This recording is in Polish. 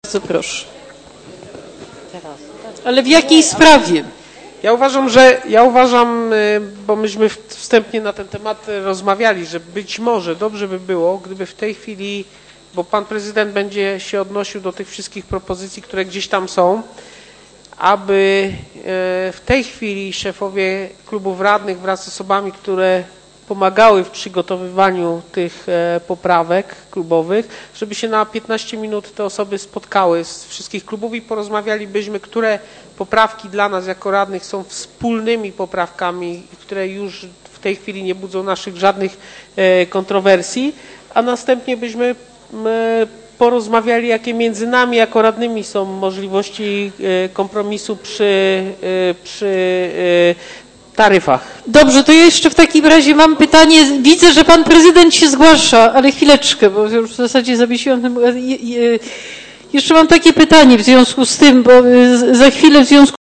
Bardzo proszę. Ale w jakiej sprawie? Ja uważam, bo myśmy wstępnie na ten temat rozmawiali, że być może dobrze by było, gdyby w tej chwili, bo pan prezydent będzie się odnosił do tych wszystkich propozycji, które gdzieś tam są, aby w tej chwili szefowie klubów radnych wraz z osobami, które pomagały w przygotowywaniu tych poprawek klubowych, żeby się na 15 minut te osoby spotkały z wszystkich klubów i porozmawialibyśmy, które poprawki dla nas jako radnych są wspólnymi poprawkami, które już w tej chwili nie budzą naszych żadnych kontrowersji, a następnie byśmy porozmawiali, jakie między nami jako radnymi są możliwości kompromisu przy taryfach. Dobrze, to ja jeszcze w takim razie mam pytanie. Widzę, że pan prezydent się zgłasza, ale chwileczkę, bo już w zasadzie zawiesiłam ten... Jeszcze mam takie pytanie w związku z tym, bo za chwilę w związku